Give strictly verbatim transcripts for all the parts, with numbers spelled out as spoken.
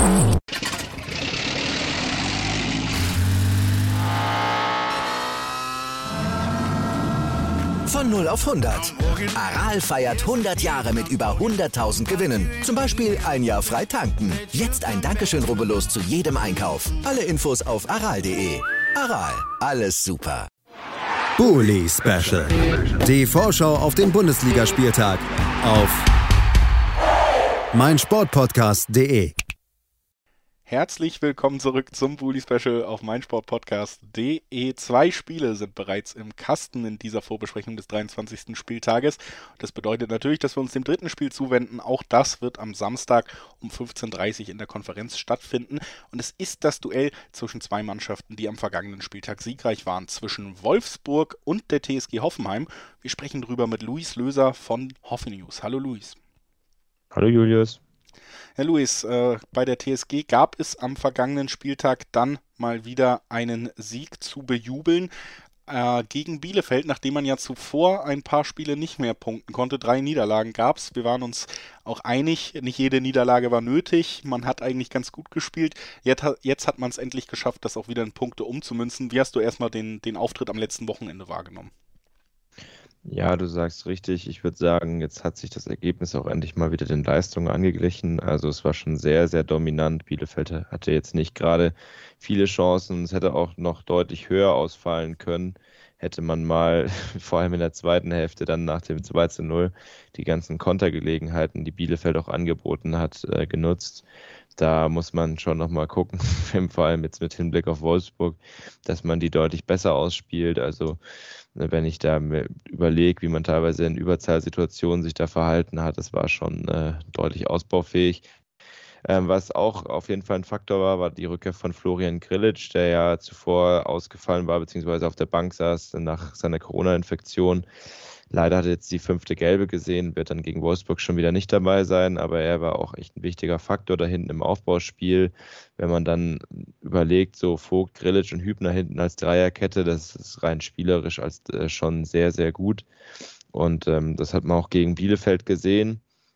Von null auf hundert. Aral feiert hundert Jahre mit über hunderttausend Gewinnen. Zum Beispiel ein Jahr frei tanken. Jetzt ein Dankeschön, rubbellos zu jedem Einkauf. Alle Infos auf aral punkt de. Aral, alles super. Bully Special. Die Vorschau auf den Bundesligaspieltag auf meinsportpodcast punkt de. Herzlich willkommen zurück zum Bully Special auf meinsportpodcast punkt de. Zwei Spiele sind bereits im Kasten in dieser Vorbesprechung des dreiundzwanzigsten Spieltages. Das bedeutet natürlich, dass wir uns dem dritten Spiel zuwenden. Auch das wird am Samstag um fünfzehn Uhr dreißig in der Konferenz stattfinden. Und es ist das Duell zwischen zwei Mannschaften, die am vergangenen Spieltag siegreich waren, zwischen Wolfsburg und der T S G Hoffenheim. Wir sprechen drüber mit Luis Löser von Hoffenews. Hallo Luis. Hallo Julius. Herr Luis, äh, bei der T S G gab es am vergangenen Spieltag dann mal wieder einen Sieg zu bejubeln äh, gegen Bielefeld, nachdem man ja zuvor ein paar Spiele nicht mehr punkten konnte. Drei Niederlagen gab es. Wir waren uns auch einig, nicht jede Niederlage war nötig. Man hat eigentlich ganz gut gespielt. Jetzt, jetzt hat man es endlich geschafft, das auch wieder in Punkte umzumünzen. Wie hast du erstmal den, den Auftritt am letzten Wochenende wahrgenommen? Ja, du sagst richtig. Ich würde sagen, jetzt hat sich das Ergebnis auch endlich mal wieder den Leistungen angeglichen. Also es war schon sehr, sehr dominant. Bielefeld hatte jetzt nicht gerade viele Chancen. Es hätte auch noch deutlich höher ausfallen können, hätte man mal, vor allem in der zweiten Hälfte, dann nach dem zwei zu null, die ganzen Kontergelegenheiten, die Bielefeld auch angeboten hat, äh, genutzt. Da muss man schon nochmal gucken, vor allem jetzt mit Hinblick auf Wolfsburg, dass man die deutlich besser ausspielt. Also wenn ich da überlege, wie man teilweise in Überzahlsituationen sich da verhalten hat, das war schon äh, deutlich ausbaufähig. Ähm, was auch auf jeden Fall ein Faktor war, war die Rückkehr von Florian Grillitsch, der ja zuvor ausgefallen war, beziehungsweise auf der Bank saß nach seiner Corona-Infektion. Leider hat er jetzt die fünfte Gelbe gesehen, wird dann gegen Wolfsburg schon wieder nicht dabei sein, aber er war auch echt ein wichtiger Faktor da hinten im Aufbauspiel. Wenn man dann überlegt, so Vogt, Grillitsch und Hübner hinten als Dreierkette, das ist rein spielerisch als äh, schon sehr, sehr gut. Und ähm, das hat man auch gegen Bielefeld gesehen.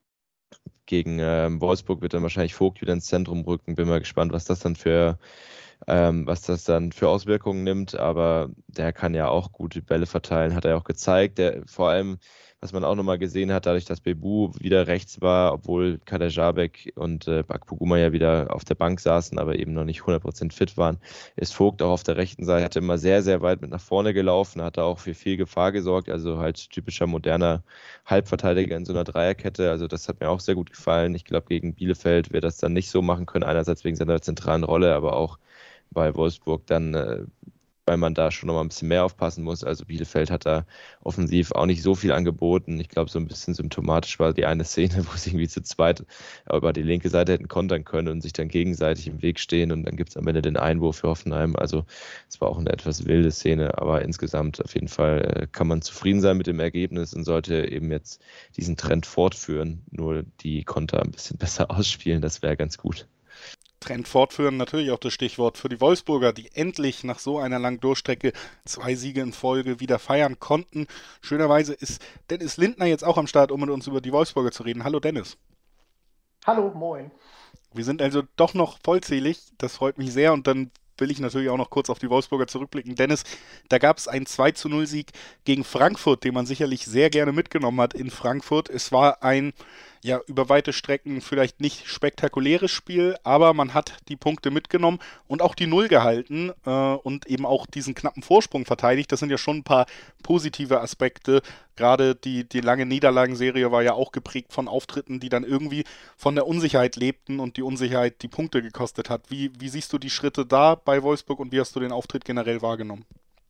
Gegen ähm, Wolfsburg wird dann wahrscheinlich Vogt wieder ins Zentrum rücken. Bin mal gespannt, was das dann für Ähm, was das dann für Auswirkungen nimmt, aber der kann ja auch gute Bälle verteilen, hat er auch gezeigt. Der, vor allem, was man auch nochmal gesehen hat, dadurch, dass Bebu wieder rechts war, obwohl Kader Jabek und äh, Bakpoguma ja wieder auf der Bank saßen, aber eben noch nicht hundert Prozent fit waren, ist Vogt auch auf der rechten Seite immer sehr, sehr weit mit nach vorne gelaufen, hat da auch für viel Gefahr gesorgt, also halt typischer moderner Halbverteidiger in so einer Dreierkette, also das hat mir auch sehr gut gefallen. Ich glaube, gegen Bielefeld wird das dann nicht so machen können, einerseits wegen seiner zentralen Rolle, aber auch bei Wolfsburg dann, äh, weil man da schon noch mal ein bisschen mehr aufpassen muss. Also Bielefeld hat da offensiv auch nicht so viel angeboten. Ich glaube, so ein bisschen symptomatisch war die eine Szene, wo sie irgendwie zu zweit über die linke Seite hätten kontern können und sich dann gegenseitig im Weg stehen und dann gibt es am Ende den Einwurf für Hoffenheim. Also es war auch eine etwas wilde Szene, aber insgesamt auf jeden Fall äh, kann man zufrieden sein mit dem Ergebnis und sollte eben jetzt diesen Trend fortführen, nur die Konter ein bisschen besser ausspielen, das wäre ganz gut. Trend fortführen, natürlich auch das Stichwort für die Wolfsburger, die endlich nach so einer langen Durchstrecke zwei Siege in Folge wieder feiern konnten. Schönerweise ist Dennis Lindner jetzt auch am Start, um mit uns über die Wolfsburger zu reden. Hallo Dennis. Hallo, moin. Wir sind also doch noch vollzählig, das freut mich sehr und dann will ich natürlich auch noch kurz auf die Wolfsburger zurückblicken. Dennis, da gab es einen zwei zu null Sieg gegen Frankfurt, den man sicherlich sehr gerne mitgenommen hat in Frankfurt. Es war ein, ja, über weite Strecken vielleicht nicht spektakuläres Spiel, aber man hat die Punkte mitgenommen und auch die Null gehalten äh, und eben auch diesen knappen Vorsprung verteidigt. Das sind ja schon ein paar positive Aspekte. Gerade die, die lange Niederlagenserie war ja auch geprägt von Auftritten, die dann irgendwie von der Unsicherheit lebten und die Unsicherheit die Punkte gekostet hat. Wie, wie siehst du die Schritte da bei Wolfsburg und wie hast du den Auftritt generell wahrgenommen?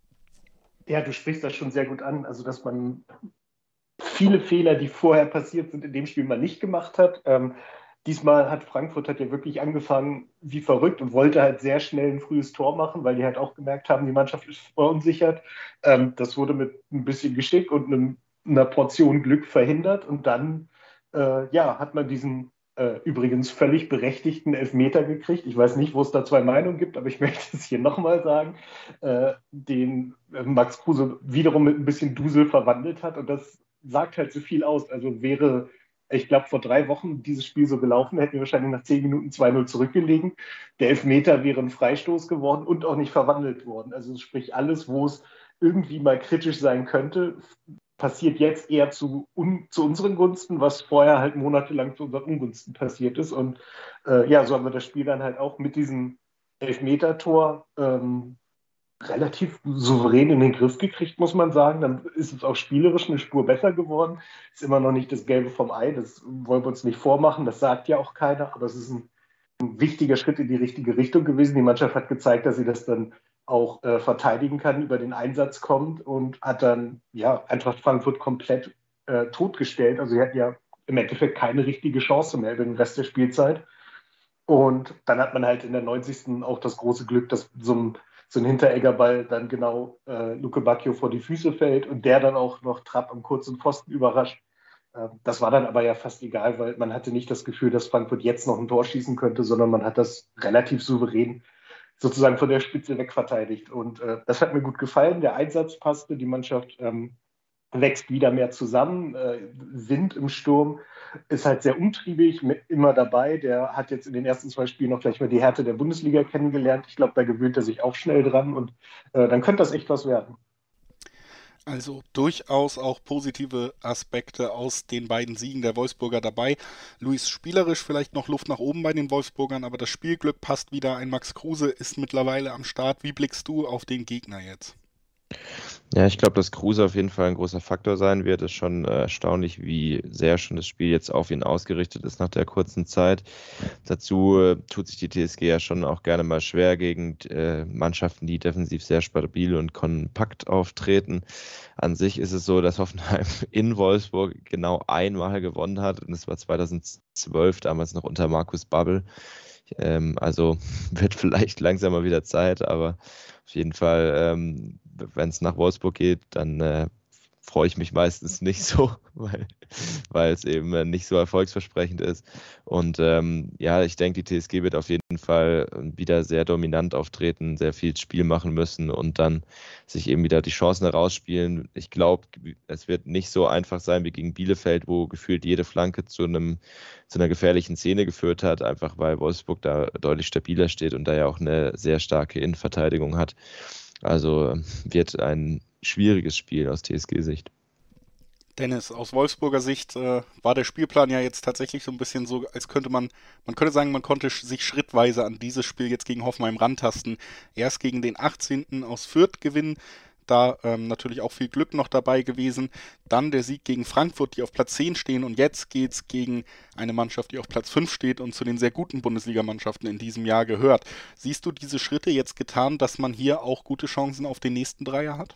Ja, du sprichst das schon sehr gut an. Also, dass man viele Fehler, die vorher passiert sind, in dem Spiel mal nicht gemacht hat. Ähm, diesmal hat Frankfurt hat ja wirklich angefangen wie verrückt und wollte halt sehr schnell ein frühes Tor machen, weil die halt auch gemerkt haben, die Mannschaft ist verunsichert. Ähm, das wurde mit ein bisschen Geschick und einem, einer Portion Glück verhindert und dann äh, ja, hat man diesen äh, übrigens völlig berechtigten Elfmeter gekriegt. Ich weiß nicht, wo es da zwei Meinungen gibt, aber ich möchte es hier nochmal sagen, äh, den äh, Max Kruse wiederum mit ein bisschen Dusel verwandelt hat und das sagt halt so viel aus. Also wäre Ich glaube, vor drei Wochen dieses Spiel so gelaufen, hätten wir wahrscheinlich nach zehn Minuten zwei null zurückgelegen. Der Elfmeter wäre ein Freistoß geworden und auch nicht verwandelt worden. Also sprich, alles, wo es irgendwie mal kritisch sein könnte, passiert jetzt eher zu, un, zu unseren Gunsten, was vorher halt monatelang zu unseren Ungunsten passiert ist. Und äh, ja, so haben wir das Spiel dann halt auch mit diesem Elfmeter-Tor ähm, relativ souverän in den Griff gekriegt, muss man sagen. Dann ist es auch spielerisch eine Spur besser geworden. Ist immer noch nicht das Gelbe vom Ei, das wollen wir uns nicht vormachen, das sagt ja auch keiner, aber es ist ein, ein wichtiger Schritt in die richtige Richtung gewesen. Die Mannschaft hat gezeigt, dass sie das dann auch äh, verteidigen kann, über den Einsatz kommt und hat dann ja Eintracht Frankfurt komplett äh, totgestellt. Also sie hatten ja im Endeffekt keine richtige Chance mehr über den Rest der Spielzeit. Und dann hat man halt in der neunzigsten auch das große Glück, dass so ein so ein Hintereggerball dann genau äh, Luke Bacchio vor die Füße fällt und der dann auch noch Trapp am kurzen Pfosten überrascht. Äh, das war dann aber ja fast egal, weil man hatte nicht das Gefühl, dass Frankfurt jetzt noch ein Tor schießen könnte, sondern man hat das relativ souverän sozusagen von der Spitze wegverteidigt. Und äh, das hat mir gut gefallen. Der Einsatz passte, die Mannschaft ähm, wächst wieder mehr zusammen. Äh, Wind im Sturm ist halt sehr umtriebig, mit, immer dabei. Der hat jetzt in den ersten zwei Spielen noch gleich mal die Härte der Bundesliga kennengelernt. Ich glaube, da gewöhnt er sich auch schnell dran und äh, dann könnte das echt was werden. Also durchaus auch positive Aspekte aus den beiden Siegen der Wolfsburger dabei. Luis, spielerisch vielleicht noch Luft nach oben bei den Wolfsburgern, aber das Spielglück passt wieder. Ein Max Kruse ist mittlerweile am Start. Wie blickst du auf den Gegner jetzt? Ja, ich glaube, dass Kruse auf jeden Fall ein großer Faktor sein wird. Es ist schon äh, erstaunlich, wie sehr schon das Spiel jetzt auf ihn ausgerichtet ist nach der kurzen Zeit. Dazu äh, tut sich die T S G ja schon auch gerne mal schwer gegen äh, Mannschaften, die defensiv sehr stabil und kompakt auftreten. An sich ist es so, dass Hoffenheim in Wolfsburg genau einmal gewonnen hat und das war zweitausendzwölf, damals noch unter Markus Babbel. Ähm, also wird vielleicht langsam mal wieder Zeit, aber auf jeden Fall, ähm, wenn es nach Wolfsburg geht, dann äh, freue ich mich meistens nicht so, weil, weil es eben äh, nicht so erfolgsversprechend ist. Und ähm, ja, ich denke, die T S G wird auf jeden Fall wieder sehr dominant auftreten, sehr viel Spiel machen müssen und dann sich eben wieder die Chancen herausspielen. Ich glaube, es wird nicht so einfach sein wie gegen Bielefeld, wo gefühlt jede Flanke zu einem zu einer gefährlichen Szene geführt hat, einfach weil Wolfsburg da deutlich stabiler steht und da ja auch eine sehr starke Innenverteidigung hat. Also wird ein schwieriges Spiel aus T S G-Sicht. Dennis, aus Wolfsburger Sicht äh, war der Spielplan ja jetzt tatsächlich so ein bisschen so, als könnte man, man könnte sagen, man konnte sich schrittweise an dieses Spiel jetzt gegen Hoffenheim rantasten. Erst gegen den achtzehnten aus Fürth gewinnen, da ähm, natürlich auch viel Glück noch dabei gewesen. Dann der Sieg gegen Frankfurt, die auf Platz zehn stehen und jetzt geht's gegen eine Mannschaft, die auf Platz fünf steht und zu den sehr guten Bundesligamannschaften in diesem Jahr gehört. Siehst du diese Schritte jetzt getan, dass man hier auch gute Chancen auf den nächsten Dreier hat?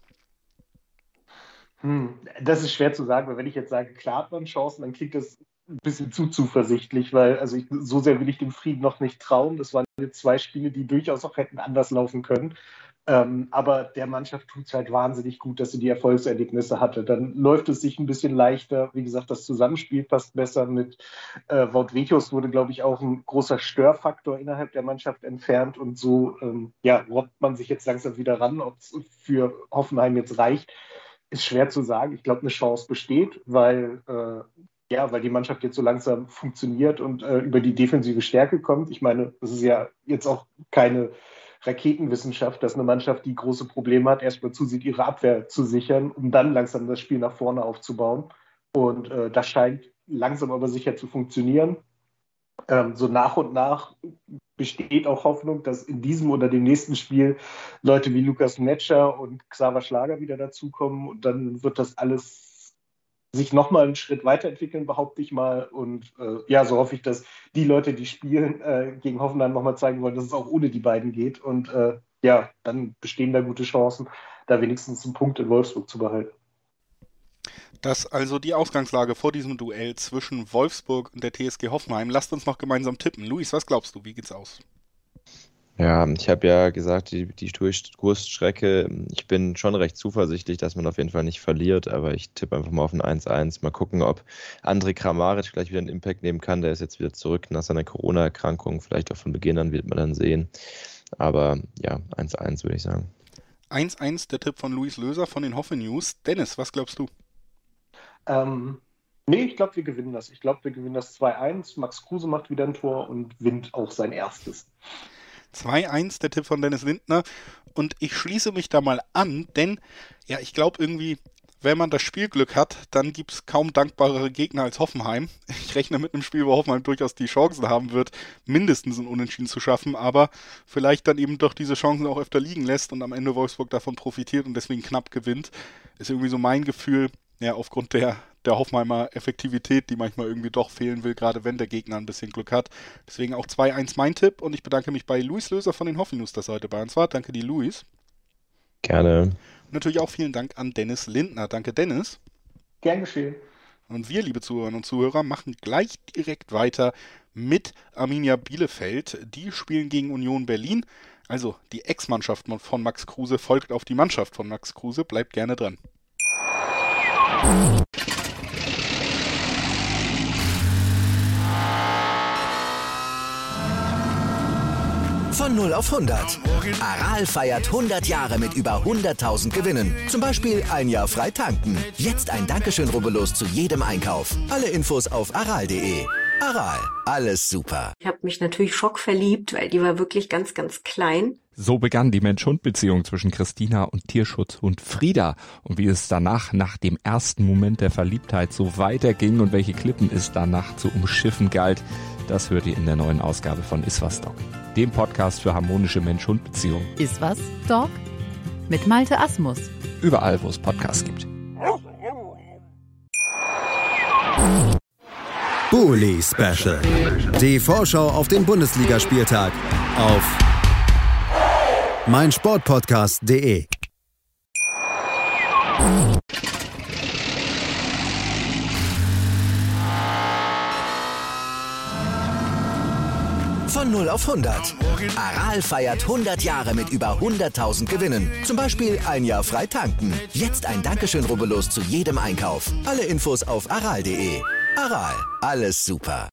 Hm, das ist schwer zu sagen, weil wenn ich jetzt sage, klar hat man Chancen, dann klingt das ein bisschen zu zuversichtlich, weil also ich, so sehr will ich dem Frieden noch nicht trauen. Das waren jetzt zwei Spiele, die durchaus auch hätten anders laufen können. Ähm, aber der Mannschaft tut es halt wahnsinnig gut, dass sie die Erfolgserlebnisse hatte. Dann läuft es sich ein bisschen leichter. Wie gesagt, das Zusammenspiel passt besser mit äh, Wout Weghorst wurde, glaube ich, auch ein großer Störfaktor innerhalb der Mannschaft entfernt. Und so ähm, ja, robbt man sich jetzt langsam wieder ran. Ob es für Hoffenheim jetzt reicht, ist schwer zu sagen. Ich glaube, eine Chance besteht, weil, äh, ja, weil die Mannschaft jetzt so langsam funktioniert und äh, über die defensive Stärke kommt. Ich meine, das ist ja jetzt auch keine Raketenwissenschaft, dass eine Mannschaft, die große Probleme hat, erstmal zusieht, ihre Abwehr zu sichern, um dann langsam das Spiel nach vorne aufzubauen. Und äh, das scheint langsam aber sicher zu funktionieren. Ähm, so nach und nach besteht auch Hoffnung, dass in diesem oder dem nächsten Spiel Leute wie Lukas Netscher und Xaver Schlager wieder dazukommen und dann wird das alles sich nochmal einen Schritt weiterentwickeln, behaupte ich mal. Und äh, ja, so hoffe ich, dass die Leute, die spielen, äh, gegen Hoffenheim nochmal zeigen wollen, dass es auch ohne die beiden geht. Und äh, ja, dann bestehen da gute Chancen, da wenigstens einen Punkt in Wolfsburg zu behalten. Das also die Ausgangslage vor diesem Duell zwischen Wolfsburg und der T S G Hoffenheim. Lasst uns noch gemeinsam tippen. Luis, was glaubst du? Wie geht's aus? Ja, ich habe ja gesagt, die, die Durchstrecke, ich bin schon recht zuversichtlich, dass man auf jeden Fall nicht verliert, aber ich tippe einfach mal auf ein eins eins. Mal gucken, ob Andrej Kramaric gleich wieder einen Impact nehmen kann. Der ist jetzt wieder zurück nach seiner Corona-Erkrankung. Vielleicht auch von Beginn an, wird man dann sehen. Aber ja, eins eins würde ich sagen. eins eins, der Tipp von Luis Löser von den Hoffe News. Dennis, was glaubst du? Ähm, Nee, ich glaube, wir gewinnen das. Ich glaube, wir gewinnen das zwei eins. Max Kruse macht wieder ein Tor und Wind auch sein erstes. zwei eins, der Tipp von Dennis Lindner. Und ich schließe mich da mal an, denn ja, ich glaube irgendwie, wenn man das Spielglück hat, dann gibt es kaum dankbarere Gegner als Hoffenheim. Ich rechne mit einem Spiel, wo Hoffenheim durchaus die Chancen haben wird, mindestens ein Unentschieden zu schaffen, aber vielleicht dann eben doch diese Chancen auch öfter liegen lässt und am Ende Wolfsburg davon profitiert und deswegen knapp gewinnt. Ist irgendwie so mein Gefühl, ja, aufgrund der, der Hoffenheimer Effektivität, die manchmal irgendwie doch fehlen will, gerade wenn der Gegner ein bisschen Glück hat. Deswegen auch zwei eins mein Tipp und ich bedanke mich bei Luis Löser von den Hoffi News, dass er heute bei uns war. Danke dir, Luis. Gerne. Und natürlich auch vielen Dank an Dennis Lindner. Danke, Dennis. Gern geschehen. Und wir, liebe Zuhörerinnen und Zuhörer, machen gleich direkt weiter mit Arminia Bielefeld. Die spielen gegen Union Berlin. Also die Ex-Mannschaft von Max Kruse folgt auf die Mannschaft von Max Kruse. Bleibt gerne dran. Von null auf hundert. Aral feiert hundert Jahre mit über hunderttausend Gewinnen. Zum Beispiel ein Jahr frei tanken. Jetzt ein Dankeschön, rubbellos zu jedem Einkauf. Alle Infos auf aral punkt de. Aral, alles super. Ich habe mich natürlich schockverliebt, weil die war wirklich ganz, ganz klein. So begann die Mensch-Hund-Beziehung zwischen Christina und Tierschutzhund Frieda. Und wie es danach, nach dem ersten Moment der Verliebtheit, so weiterging und welche Klippen es danach zu umschiffen galt, das hört ihr in der neuen Ausgabe von Iswas Dog, dem Podcast für harmonische Mensch-Hund-Beziehungen. Iswas Dog mit Malte Asmus. Überall, wo es Podcasts gibt. Bully Special. Die Vorschau auf den Bundesligaspieltag auf meinsportpodcast punkt de. Von null auf hundert. Aral feiert hundert Jahre mit über hunderttausend Gewinnen. Zum Beispiel ein Jahr frei tanken. Jetzt ein Dankeschön, rubbellos zu jedem Einkauf. Alle Infos auf aral punkt de. Aral, alles super.